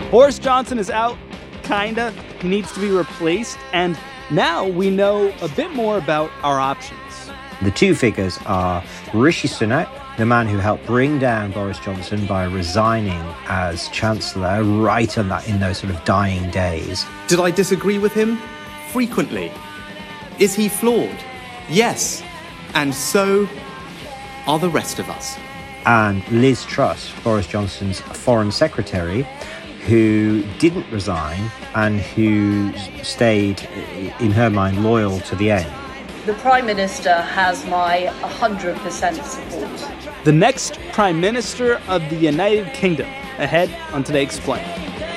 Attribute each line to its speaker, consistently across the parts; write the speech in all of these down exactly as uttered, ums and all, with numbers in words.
Speaker 1: Boris Johnson is out, kinda. He needs to be replaced, and now we know a bit more about our options.
Speaker 2: The two figures are Rishi Sunak, the man who helped bring down Boris Johnson by resigning as Chancellor right on that, in those sort of dying days.
Speaker 3: Did I disagree with him? Frequently. Is he flawed? Yes. And so are the rest of us.
Speaker 2: And Liz Truss, Boris Johnson's Foreign Secretary, who didn't resign and who stayed, in her mind, loyal to the end.
Speaker 4: The Prime Minister has my one hundred percent support.
Speaker 1: The next Prime Minister of the United Kingdom, ahead on Today Explained.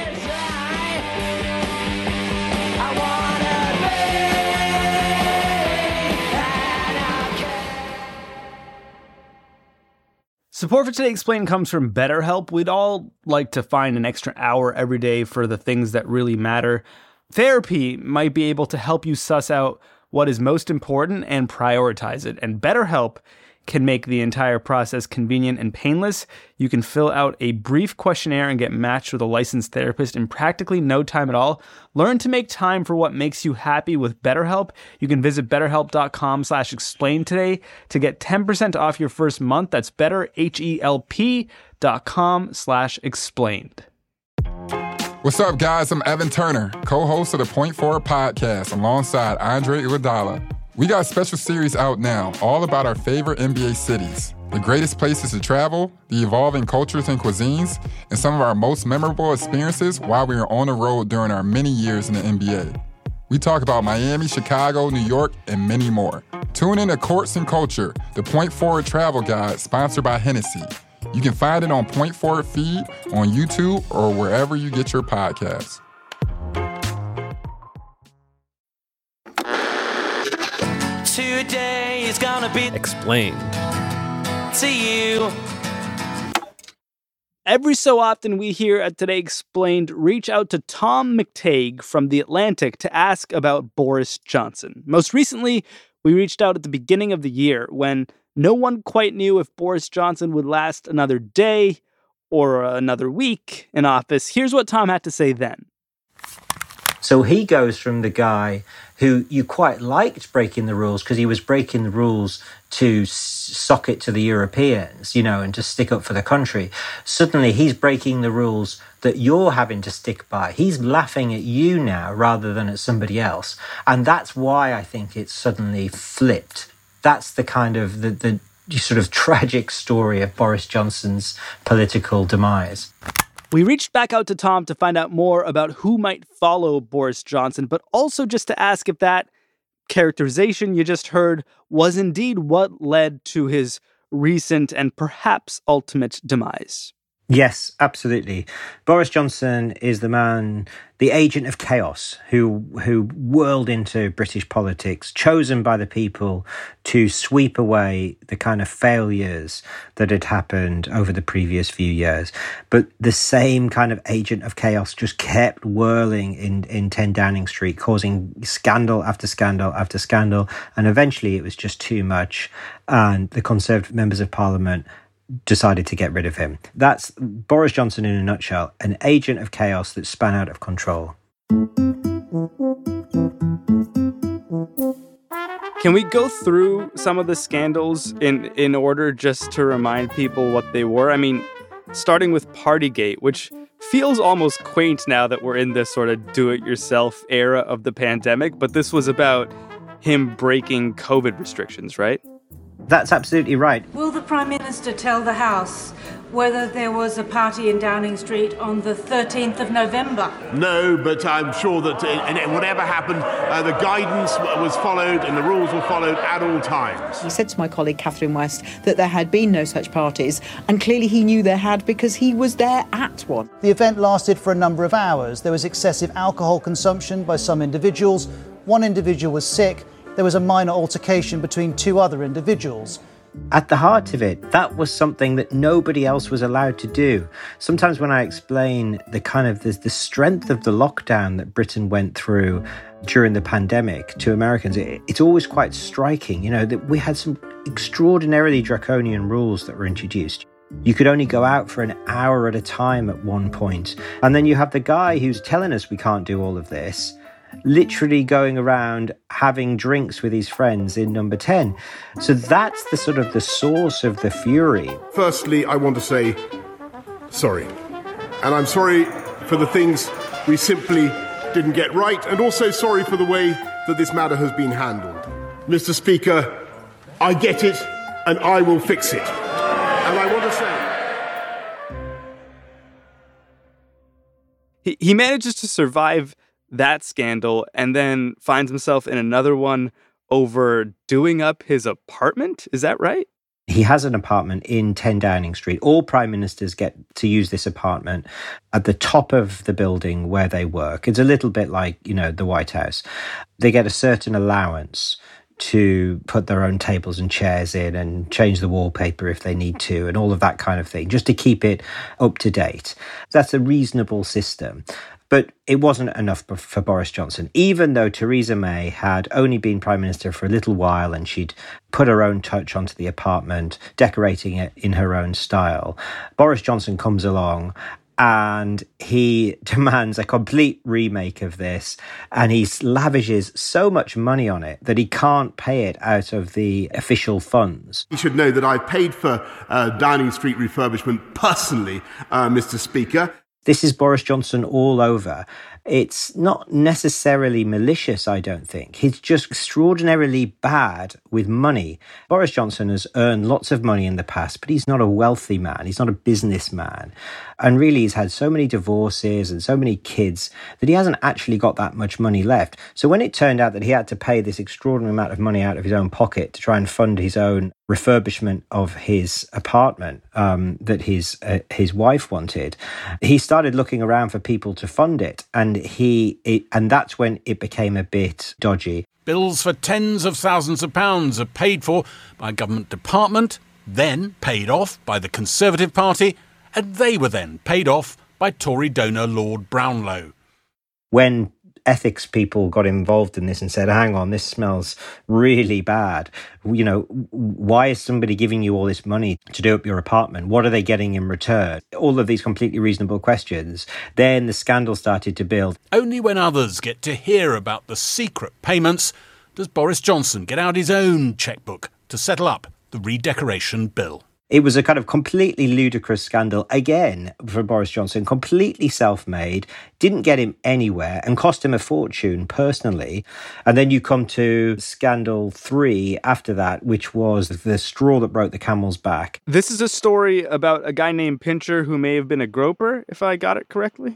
Speaker 1: Support for Today Explained comes from BetterHelp. We'd all like to find an extra hour every day for the things that really matter. Therapy might be able to help you suss out what is most important and prioritize it. And BetterHelp can make the entire process convenient and painless. You can fill out a brief questionnaire and get matched with a licensed therapist in practically no time at all. Learn to make time for what makes you happy with BetterHelp. You can visit betterhelp.com slash explain today to get ten percent off your first month. That's betterhelp.com slash explained.
Speaker 5: What's up, guys? I'm Evan Turner, co-host of the Point Forward podcast alongside Andre Iguodala. We got a special series out now, all about our favorite N B A cities, the greatest places to travel, the evolving cultures and cuisines, and some of our most memorable experiences while we were on the road during our many years in the N B A. We talk about Miami, Chicago, New York, and many more. Tune in to Courts and Culture, the Point Forward travel guide sponsored by Hennessy. You can find it on Point Forward feed, on YouTube, or wherever you get your podcasts.
Speaker 6: Today is gonna be explained to you.
Speaker 1: Every so often, we here at Today Explained reach out to Tom McTague from The Atlantic to ask about Boris Johnson. Most recently, we reached out at the beginning of the year when no one quite knew if Boris Johnson would last another day or another week in office. Here's what Tom had to say then.
Speaker 2: So he goes from the guy who you quite liked breaking the rules because he was breaking the rules to sock it to the Europeans, you know, and to stick up for the country. Suddenly he's breaking the rules that you're having to stick by. He's laughing at you now rather than at somebody else. And that's why I think it's suddenly flipped. That's the kind of the, the sort of tragic story of Boris Johnson's political demise.
Speaker 1: We reached back out to Tom to find out more about who might follow Boris Johnson, but also just to ask if that characterization you just heard was indeed what led to his recent and perhaps ultimate demise.
Speaker 2: Yes, absolutely. Boris Johnson is the man, the agent of chaos, who who whirled into British politics, chosen by the people to sweep away the kind of failures that had happened over the previous few years. But the same kind of agent of chaos just kept whirling in, in ten Downing Street, causing scandal after scandal after scandal. And eventually it was just too much. And the Conservative members of Parliament decided to get rid of him. That's Boris Johnson in a nutshell, an agent of chaos that spun out of control.
Speaker 1: Can we go through some of the scandals in, in order just to remind people what they were? I mean, starting with Partygate, which feels almost quaint now that we're in this sort of do-it-yourself era of the pandemic, but this was about him breaking COVID restrictions, right?
Speaker 2: That's absolutely right.
Speaker 7: Will the Prime Minister tell the House whether there was a party in Downing Street on the thirteenth of November?
Speaker 8: No, but I'm sure that uh, whatever happened, uh, the guidance was followed and the rules were followed at all times.
Speaker 9: He said to my colleague Catherine West that there had been no such parties, and clearly he knew there had because he was there at one.
Speaker 10: The event lasted for a number of hours. There was excessive alcohol consumption by some individuals. One individual was sick. There was a minor altercation between two other individuals.
Speaker 2: At the heart of it, that was something that nobody else was allowed to do. Sometimes when I explain the kind of the, the strength of the lockdown that Britain went through during the pandemic to Americans, it, it's always quite striking, you know, that we had some extraordinarily draconian rules that were introduced. You could only go out for an hour at a time at one point. And then you have the guy who's telling us we can't do all of this, literally going around having drinks with his friends in number ten. So that's the sort of the source of the fury.
Speaker 8: Firstly, I want to say sorry. And I'm sorry for the things we simply didn't get right, and also sorry for the way that this matter has been handled. Mister Speaker, I get it, and I will fix it. And I want to say...
Speaker 11: He, he manages to survive that scandal and then finds himself in another one over doing up his apartment. Is that right?
Speaker 2: He has an apartment in ten Downing Street. All prime ministers get to use this apartment at the top of the building where they work. It's a little bit like, you know, the White House. They get a certain allowance to put their own tables and chairs in and change the wallpaper if they need to and all of that kind of thing, just to keep it up to date. That's a reasonable system. But it wasn't enough for Boris Johnson, even though Theresa May had only been Prime Minister for a little while and she'd put her own touch onto the apartment, decorating it in her own style. Boris Johnson comes along and he demands a complete remake of this, and he lavishes so much money on it that he can't pay it out of the official funds.
Speaker 8: You should know that I paid for uh, Downing Street refurbishment personally, uh, Mister Speaker.
Speaker 2: This is Boris Johnson all over. It's not necessarily malicious, I don't think. He's just extraordinarily bad with money. Boris Johnson has earned lots of money in the past, but he's not a wealthy man. He's not a businessman. And really, he's had so many divorces and so many kids that he hasn't actually got that much money left. So when it turned out that he had to pay this extraordinary amount of money out of his own pocket to try and fund his own refurbishment of his apartment um, that his uh, his wife wanted, he started looking around for people to fund it. And he it, and that's when it became a bit dodgy.
Speaker 12: Bills for tens of thousands of pounds are paid for by a government department, then paid off by the Conservative Party, and they were then paid off by Tory donor Lord Brownlow.
Speaker 2: When ethics people got involved in this and said, hang on, this smells really bad. You know, why is somebody giving you all this money to do up your apartment? What are they getting in return? All of these completely reasonable questions. Then the scandal started to build.
Speaker 12: Only when others get to hear about the secret payments does Boris Johnson get out his own chequebook to settle up the redecoration bill.
Speaker 2: It was a kind of completely ludicrous scandal, again, for Boris Johnson, completely self-made, didn't get him anywhere and cost him a fortune personally. And then you come to scandal three after that, which was the straw that broke the camel's back.
Speaker 11: This is a story about a guy named Pincher who may have been a groper, if I got it correctly.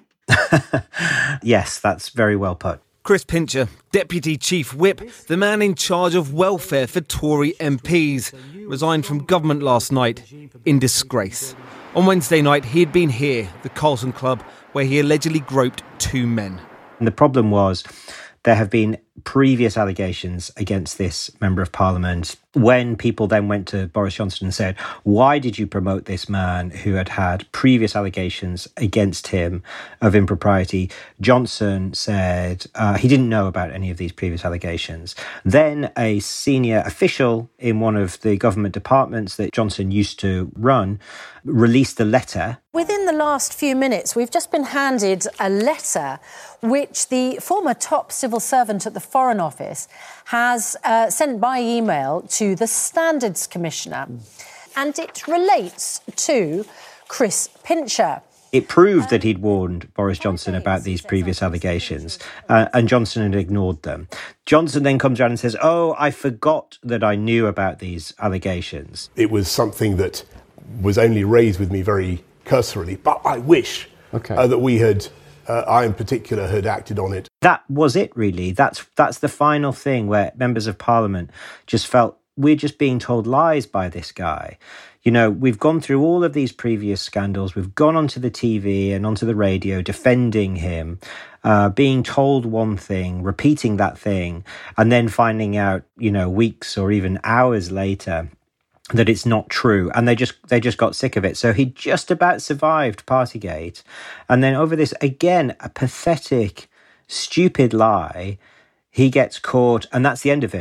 Speaker 2: Yes, that's very well put.
Speaker 6: Chris Pincher, Deputy Chief Whip, the man in charge of welfare for Tory M Ps, resigned from government last night in disgrace. On Wednesday night, he had been here, the Carlton Club, where he allegedly groped two men.
Speaker 2: And the problem was there have been previous allegations against this Member of Parliament. When people then went to Boris Johnson and said, why did you promote this man who had had previous allegations against him of impropriety? Johnson said uh, he didn't know about any of these previous allegations. Then a senior official in one of the government departments that Johnson used to run released a letter.
Speaker 13: Within the last few minutes, we've just been handed a letter which the former top civil servant at the Foreign Office has uh, sent by email to the Standards Commissioner. And it relates to Chris Pincher.
Speaker 2: It proved that he'd warned Boris Johnson about these previous allegations, uh, and Johnson had ignored them. Johnson then comes around and says, oh, I forgot that I knew about these allegations.
Speaker 8: It was something that was only raised with me very cursorily, but I wish okay. uh, that we had, uh, I in particular, had acted on it.
Speaker 2: That was it, really. That's that's the final thing where members of Parliament just felt, we're just being told lies by this guy. You know, we've gone through all of these previous scandals. We've gone onto the T V and onto the radio defending him, uh, being told one thing, repeating that thing, and then finding out, you know, weeks or even hours later that it's not true. And they just they just got sick of it. So he just about survived Partygate. And then over this, again, a pathetic, stupid lie, he gets caught, and that's the end of him.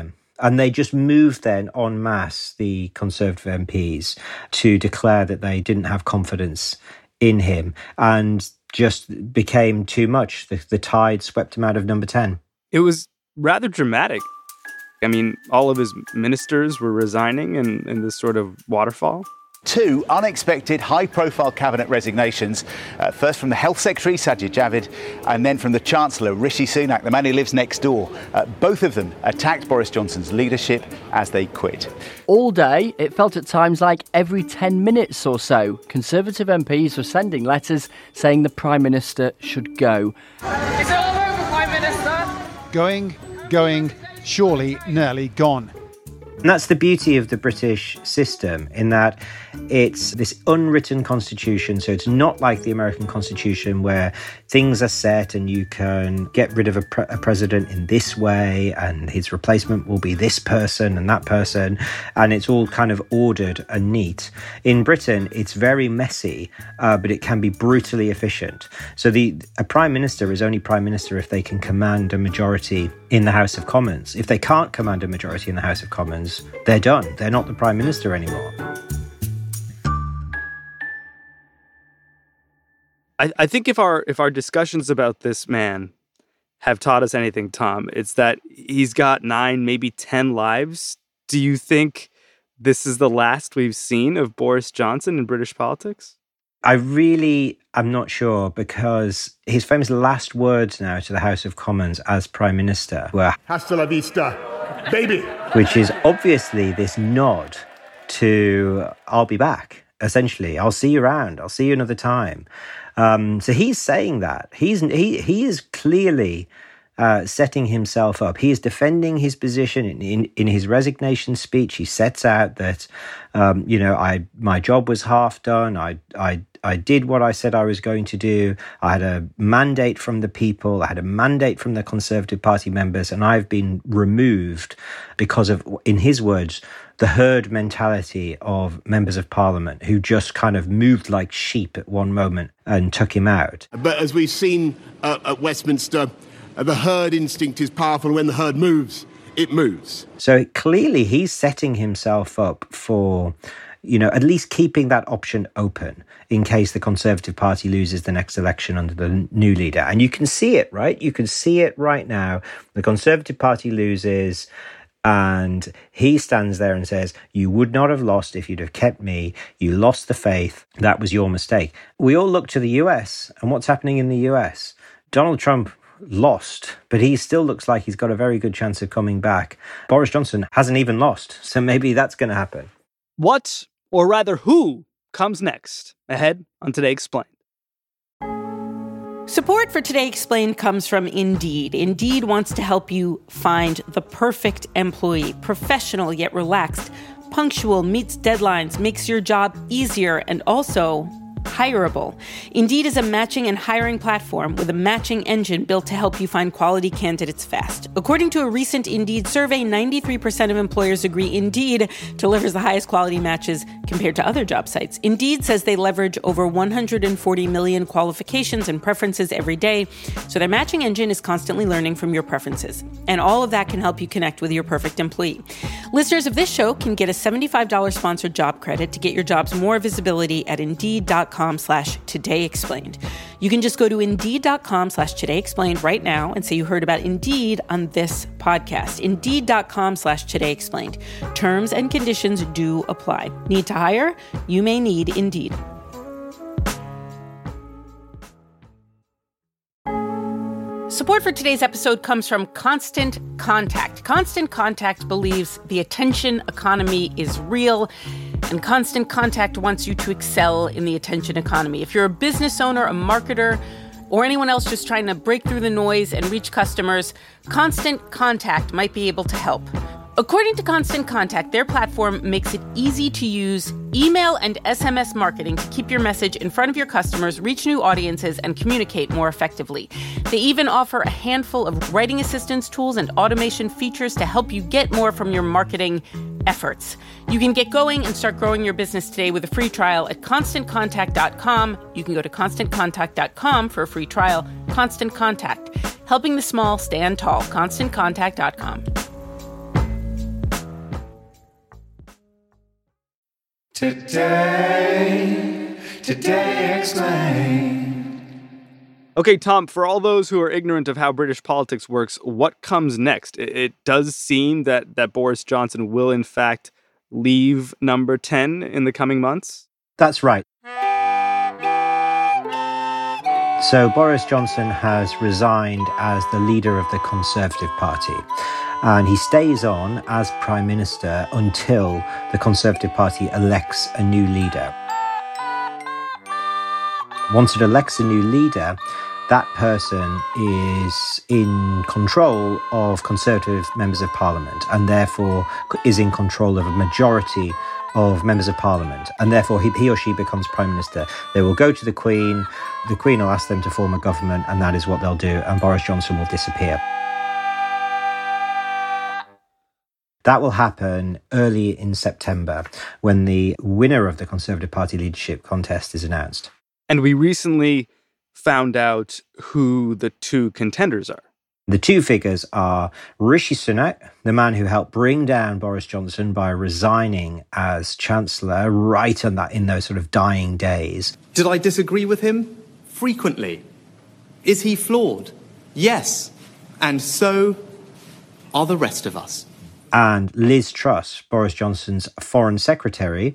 Speaker 2: And they just moved then en masse, the Conservative M Ps, to declare that they didn't have confidence in him, and just became too much. The, the tide swept him out of number ten.
Speaker 11: It was rather dramatic. I mean, all of his ministers were resigning in, in this sort of waterfall.
Speaker 14: Two unexpected high-profile cabinet resignations, uh, first from the Health Secretary, Sajid Javid, and then from the Chancellor, Rishi Sunak, the man who lives next door. Uh, both of them attacked Boris Johnson's leadership as they quit.
Speaker 15: All day, it felt at times like every ten minutes or so, Conservative M Ps were sending letters saying the Prime Minister should go.
Speaker 16: Is it all over, Prime Minister?
Speaker 17: Going, going, surely nearly gone.
Speaker 2: And that's the beauty of the British system, in that it's this unwritten constitution. So it's not like the American Constitution where things are set and you can get rid of a, pre- a president in this way and his replacement will be this person and that person. And it's all kind of ordered and neat. In Britain, it's very messy, uh, but it can be brutally efficient. So the a prime minister is only prime minister if they can command a majority in the House of Commons. If they can't command a majority in the House of Commons, they're done. They're not the Prime Minister anymore.
Speaker 11: I, I think if our if our discussions about this man have taught us anything, Tom, it's that he's got nine, maybe ten lives. Do you think this is the last we've seen of Boris Johnson in British politics?
Speaker 2: I really am not sure, because his famous last words now to the House of Commons as Prime Minister were
Speaker 8: "Hasta la vista, baby,"
Speaker 2: which is obviously this nod to "I'll be back." Essentially, I'll see you around. I'll see you another time. Um, so he's saying that. He's he he is clearly uh, setting himself up. He is defending his position in, in, in his resignation speech. He sets out that um, you know I my job was half done. I I I did what I said I was going to do. I had a mandate from the people. I had a mandate from the Conservative Party members, and I've been removed because of, in his words, the herd mentality of members of Parliament who just kind of moved like sheep at one moment and took him out.
Speaker 8: But as we've seen uh, at Westminster, uh, the herd instinct is powerful. When the herd moves, it moves.
Speaker 2: So clearly he's setting himself up for, you know, at least keeping that option open in case the Conservative Party loses the next election under the new leader. And you can see it, right? You can see it right now. The Conservative Party loses, and he stands there and says, you would not have lost if you'd have kept me. You lost the faith. That was your mistake. We all look to the U S and what's happening in the U S. Donald Trump lost, but he still looks like he's got a very good chance of coming back. Boris Johnson hasn't even lost, so maybe that's going to happen.
Speaker 11: What, or rather who, comes next? Ahead on Today Explained.
Speaker 18: Support for Today Explained comes from Indeed. Indeed wants to help you find the perfect employee, professional yet relaxed, punctual, meets deadlines, makes your job easier, and also hireable. Indeed is a matching and hiring platform with a matching engine built to help you find quality candidates fast. According to a recent Indeed survey, ninety-three percent of employers agree Indeed delivers the highest quality matches compared to other job sites. Indeed says they leverage over one hundred forty million qualifications and preferences every day, so their matching engine is constantly learning from your preferences. And all of that can help you connect with your perfect employee. Listeners of this show can get a seventy-five dollars sponsored job credit to get your jobs more visibility at Indeed.com slash Today Explained. You can just go to Indeed.com slash Today Explained right now and say you heard about Indeed on this podcast. Indeed.com slash Today Explained. Terms and conditions do apply. Need to hire? You may need Indeed. Support for today's episode comes from Constant Contact. Constant Contact believes the attention economy is real, and Constant Contact wants you to excel in the attention economy. If you're a business owner, a marketer, or anyone else just trying to break through the noise and reach customers, Constant Contact might be able to help. According to Constant Contact, their platform makes it easy to use email and S M S marketing to keep your message in front of your customers, reach new audiences, and communicate more effectively. They even offer a handful of writing assistance tools and automation features to help you get more from your marketing efforts. You can get going and start growing your business today with a free trial at constant contact dot com. You can go to constant contact dot com for a free trial. Constant Contact, helping the small stand tall. constant contact dot com.
Speaker 19: Today, today explained.
Speaker 11: Okay, Tom, for all those who are ignorant of how British politics works, what comes next? It, it does seem that, that Boris Johnson will, in fact, leave number ten in the coming months?
Speaker 2: That's right. So Boris Johnson has resigned as the leader of the Conservative Party, and he stays on as Prime Minister until the Conservative Party elects a new leader. Once it elects a new leader, that person is in control of Conservative members of Parliament and therefore is in control of a majority of members of Parliament, and therefore he, he or she becomes Prime Minister. They will go to the Queen, the Queen will ask them to form a government, and that is what they'll do, and Boris Johnson will disappear. That will happen early in September when the winner of the Conservative Party leadership contest is announced.
Speaker 11: And we recently found out who the two contenders are.
Speaker 2: The two figures are Rishi Sunak, the man who helped bring down Boris Johnson by resigning as Chancellor right in, that, in those sort of dying days.
Speaker 3: Did I disagree with him? Frequently. Is he flawed? Yes. And so are the rest of us.
Speaker 2: And Liz Truss, Boris Johnson's Foreign Secretary,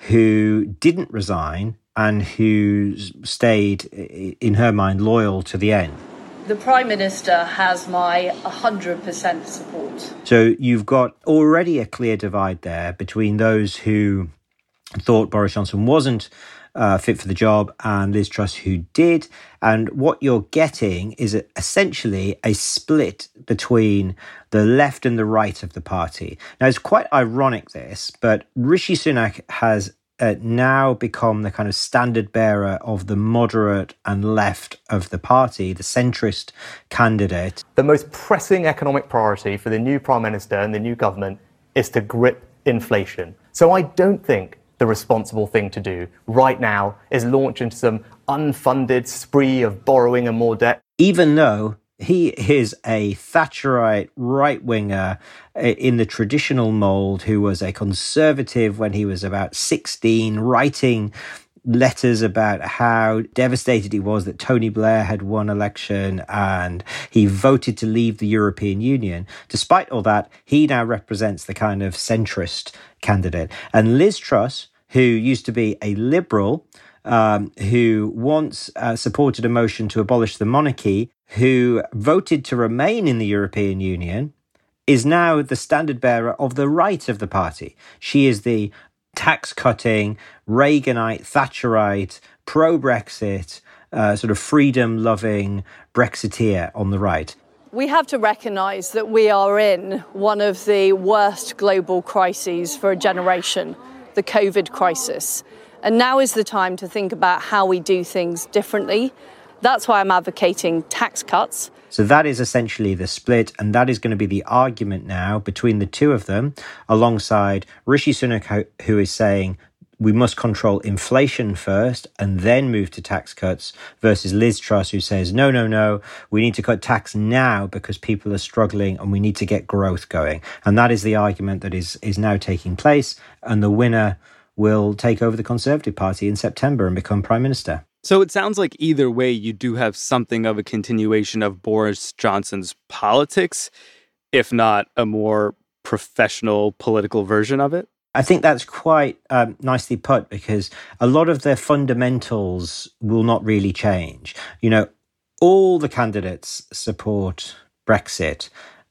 Speaker 2: who didn't resign and who stayed, in her mind, loyal to the end.
Speaker 4: The Prime Minister has my one hundred percent support.
Speaker 2: So you've got already a clear divide there between those who thought Boris Johnson wasn't uh, fit for the job and Liz Truss who did. And what you're getting is a, essentially a split between the left and the right of the party. Now, it's quite ironic, this, but Rishi Sunak has Uh, now become the kind of standard bearer of the moderate and left of the party, the centrist candidate.
Speaker 20: The most pressing economic priority for the new Prime Minister and the new government is to grip inflation. So I don't think the responsible thing to do right now is launch into some unfunded spree of borrowing and more debt.
Speaker 2: Even though he is a Thatcherite right-winger in the traditional mould who was a conservative when he was about sixteen, writing letters about how devastated he was that Tony Blair had won election and he voted to leave the European Union. Despite all that, he now represents the kind of centrist candidate. And Liz Truss, who used to be a liberal, um, who once uh, supported a motion to abolish the monarchy, who voted to remain in the European Union, is now the standard bearer of the right of the party. She is the tax-cutting, Reaganite, Thatcherite, pro-Brexit, uh, sort of freedom-loving Brexiteer on the right.
Speaker 21: We have to recognise that we are in one of the worst global crises for a generation, the COVID crisis. And now is the time to think about how we do things differently. That's why I'm advocating tax cuts.
Speaker 2: So that is essentially the split, and that is going to be the argument now between the two of them, alongside Rishi Sunak, who is saying we must control inflation first and then move to tax cuts, versus Liz Truss, who says, no, no, no, we need to cut tax now because people are struggling and we need to get growth going. And that is the argument that is, is now taking place, and the winner will take over the Conservative Party in September and become Prime Minister.
Speaker 11: So it sounds like either way, you do have something of a continuation of Boris Johnson's politics, if not a more professional political version of it.
Speaker 2: I think that's quite um, nicely put, because a lot of their fundamentals will not really change. You know, all the candidates support Brexit,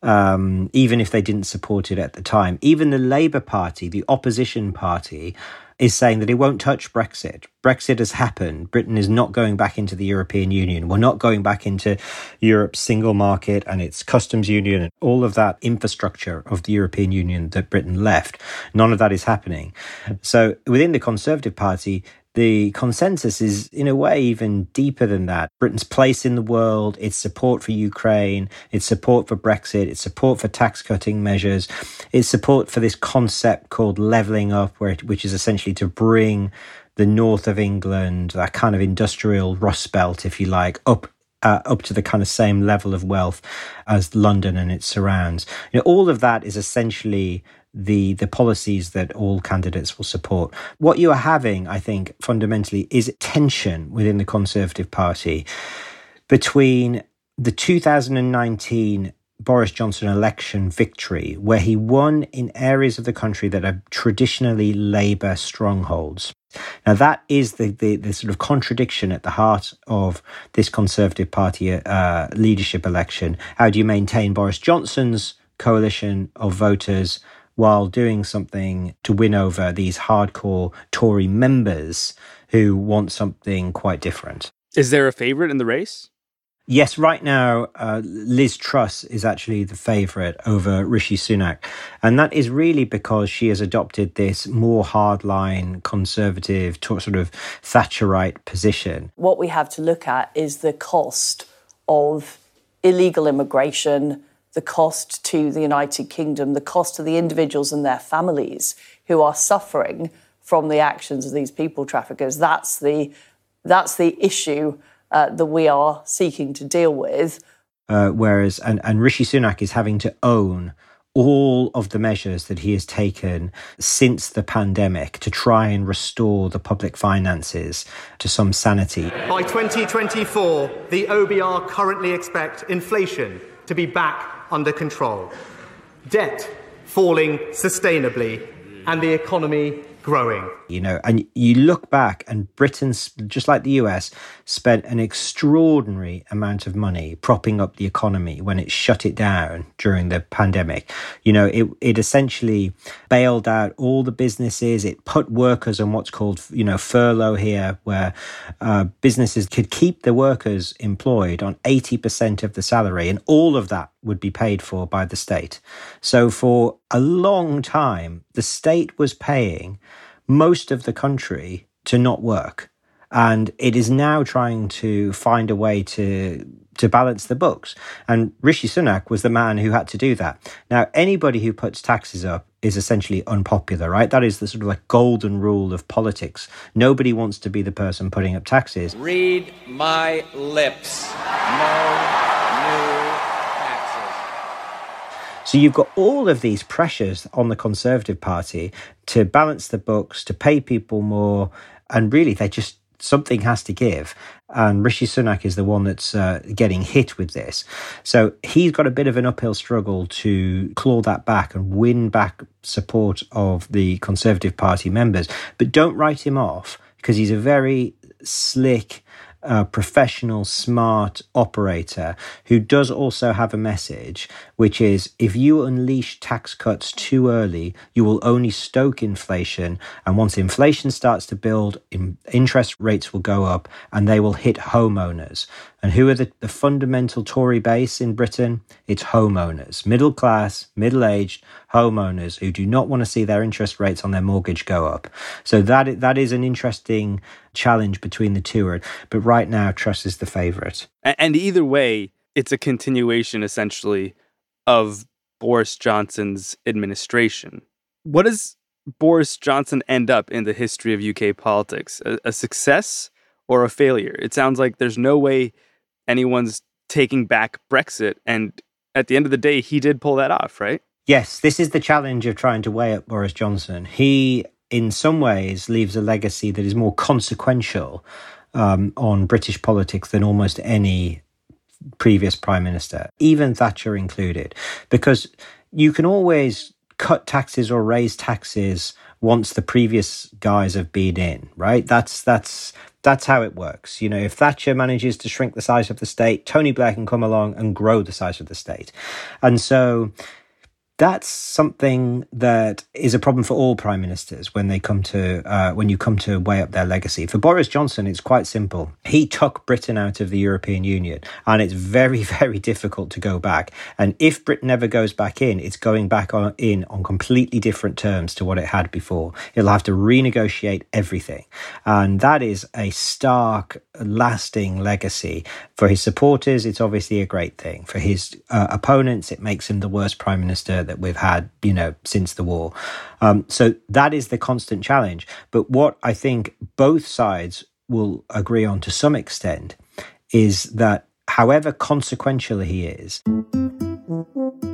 Speaker 2: um, even if they didn't support it at the time. Even the Labour Party, the opposition party, is saying that it won't touch Brexit. Brexit has happened. Britain is not going back into the European Union. We're not going back into Europe's single market and its customs union and all of that infrastructure of the European Union that Britain left. None of that is happening. So within the Conservative Party, the consensus is, in a way, even deeper than that. Britain's place in the world, its support for Ukraine, its support for Brexit, its support for tax-cutting measures, its support for this concept called levelling up, where it, which is essentially to bring the north of England, that kind of industrial Rust Belt, if you like, up Uh, up to the kind of same level of wealth as London and its surrounds. You know, all of that is essentially the the policies that all candidates will support. What you are having, I think, fundamentally is tension within the Conservative Party between the two thousand nineteen Boris Johnson election victory, where he won in areas of the country that are traditionally Labour strongholds. Now, that is the, the, the sort of contradiction at the heart of this Conservative Party uh, leadership election. How do you maintain Boris Johnson's coalition of voters while doing something to win over these hardcore Tory members who want something quite different?
Speaker 11: Is there a favourite in the race?
Speaker 2: Yes, right now, uh, Liz Truss is actually the favourite over Rishi Sunak. And that is really because she has adopted this more hardline, conservative, sort of Thatcherite position.
Speaker 21: What we have to look at is the cost of illegal immigration, the cost to the United Kingdom, the cost to the individuals and their families who are suffering from the actions of these people traffickers. That's the, that's the issue Uh, that we are seeking to deal with.
Speaker 2: Uh, whereas, and, and Rishi Sunak is having to own all of the measures that he has taken since the pandemic to try and restore the public finances to some sanity.
Speaker 5: By twenty twenty-four, the O B R currently expect inflation to be back under control, debt falling sustainably, and the economy growing.
Speaker 2: You know, and you look back and Britain, just like the U S, spent an extraordinary amount of money propping up the economy when it shut it down during the pandemic. You know, it, it essentially bailed out all the businesses. It put workers on what's called, you know, furlough here, where uh, businesses could keep the workers employed on eighty percent of the salary, and all of that would be paid for by the state. So for a long time, the state was paying most of the country to not work. And it is now trying to find a way to to balance the books. And Rishi Sunak was the man who had to do that. Now, anybody who puts taxes up is essentially unpopular, right? That is the sort of like golden rule of politics. Nobody wants to be the person putting up taxes.
Speaker 22: Read my lips. No new taxes.
Speaker 2: So you've got all of these pressures on the Conservative Party to balance the books, to pay people more, and really they just, something has to give. And Rishi Sunak is the one that's uh, getting hit with this. So he's got a bit of an uphill struggle to claw that back and win back support of the Conservative Party members. But don't write him off, because he's a very slick, uh, professional, smart operator who does also have a message, which is if you unleash tax cuts too early, you will only stoke inflation. And once inflation starts to build, in, interest rates will go up and they will hit homeowners. And who are the, the fundamental Tory base in Britain? It's homeowners, middle class, middle-aged homeowners who do not want to see their interest rates on their mortgage go up. So that that is an interesting challenge between the two. But right now, Truss is the favourite.
Speaker 11: And either way, it's a continuation, essentially, of Boris Johnson's administration. What does Boris Johnson end up in the history of U K politics? A, a success or a failure? It sounds like there's no way anyone's taking back Brexit. And at the end of the day, he did pull that off, right?
Speaker 2: Yes, this is the challenge of trying to weigh up Boris Johnson. He, in some ways, leaves a legacy that is more consequential um, on British politics than almost any previous prime minister, even Thatcher included, because you can always cut taxes or raise taxes once the previous guys have been in, right? That's that's that's how it works. You know, if Thatcher manages to shrink the size of the state, Tony Blair can come along and grow the size of the state. And so that's something that is a problem for all prime ministers when they come to uh, when you come to weigh up their legacy. For Boris Johnson, it's quite simple. He took Britain out of the European Union, and it's very, very difficult to go back. And if Britain ever goes back in, it's going back on, in on completely different terms to what it had before. It'll have to renegotiate everything. And that is a stark, lasting legacy. For his supporters, it's obviously a great thing. For his uh, opponents, it makes him the worst prime minister that we've had, you know, since the war. Um, so that is the constant challenge. But what I think both sides will agree on to some extent is that however consequential he is,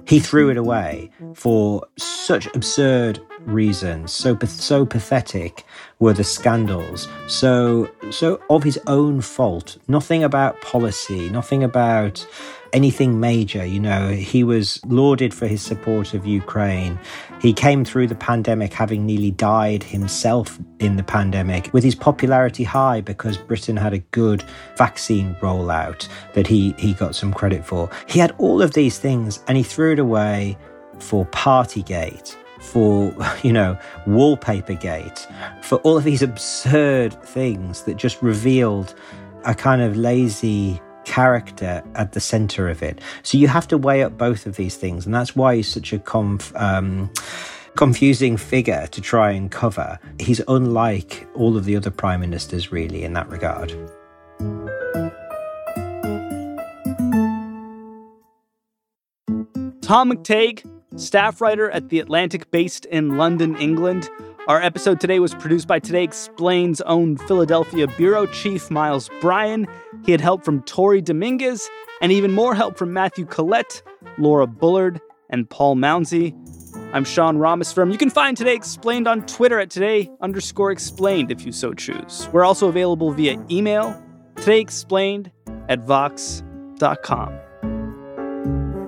Speaker 2: he threw it away for such absurd reasons. So so pathetic were the scandals. So so of his own fault. Nothing about policy. Nothing about anything major. You know, he was lauded for his support of Ukraine. He came through the pandemic having nearly died himself in the pandemic, with his popularity high because Britain had a good vaccine rollout that he, he got some credit for. He had all of these things and he threw it away for Partygate, for, you know, Wallpapergate, for all of these absurd things that just revealed a kind of lazy character at the center of it. So you have to weigh up both of these things, and that's why he's such a conf, um, confusing figure to try and cover. He's unlike all of the other prime ministers, really, in that regard.
Speaker 11: Tom McTague, staff writer at The Atlantic based in London, England. Our episode today was produced by Today Explained's own Philadelphia bureau chief, Miles Bryan. He had help from Tori Dominguez, and even more help from Matthew Collette, Laura Bullard, and Paul Mounsey. I'm Sean Rameswaram. You can find Today Explained on Twitter at today underscore explained if you so choose. We're also available via email, todayexplained at vox dot com.